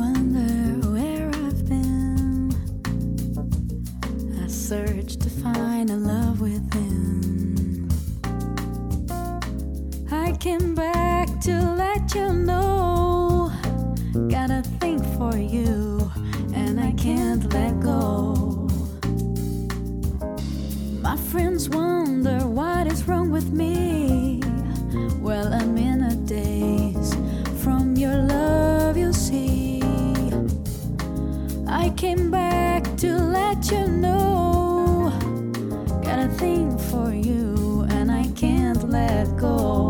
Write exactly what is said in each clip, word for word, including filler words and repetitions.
wonder where I've been. I search to find a love within. I came back to let you know. Got a thing for you, and I can't let go. My friends wonder what is wrong with me. Well, I'm in a daze from your love, you see. I came back to let you know. Got a thing for you, and I can't let go.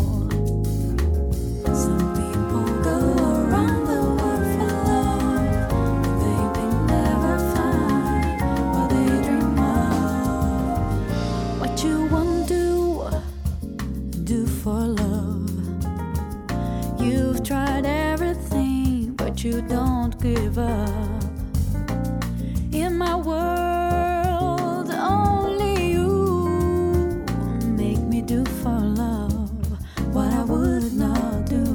Some people go around the world for love, but they may never find what they dream of. What you won't do, do for love. You've tried everything, but you don't give up. In my world, only you make me do for love what I would not do.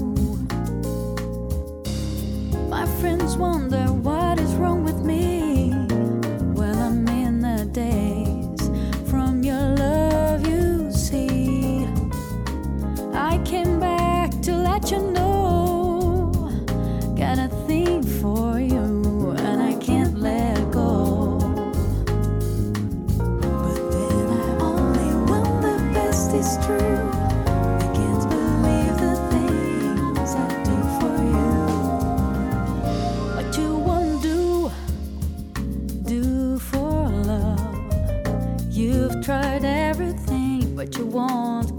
My friends wonder what is wrong with me. Well, I'm in the daze from your love, you see. I came back to let you know. Got a thing for you, and I can't let go. But then I only want the best is true. I can't believe the things I do for you. What you won't do, do for love. You've tried everything, but you won't